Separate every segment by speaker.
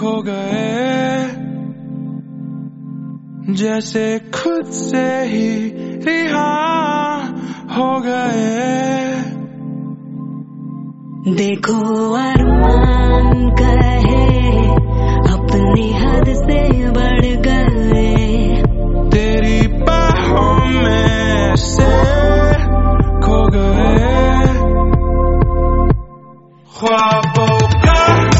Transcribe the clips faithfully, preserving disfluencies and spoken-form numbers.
Speaker 1: खो गए, जैसे खुद से ही रिहा हो गए।
Speaker 2: देखो अरमान कहे अपनी हद से बढ़ गए,
Speaker 1: तेरी बाहों में से खो गए। ख्वाबों का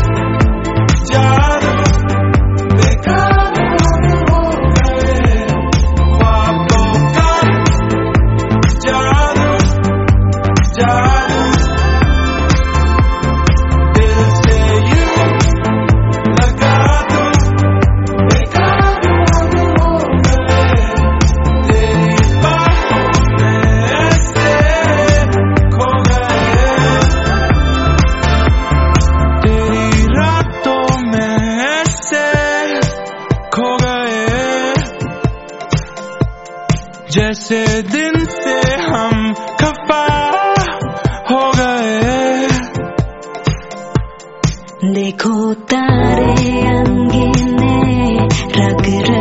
Speaker 1: जादू बेकाबू हो गए, ख्वाबों का जादू जादू दिल से यूं लगा दूं, बेकाबू हो गए। तेरी बाहों में से खो गए, तेरी रातों में से खो गए, जैसे दिन से हम खफा हो गए।
Speaker 2: देखो तारे अंगीने रग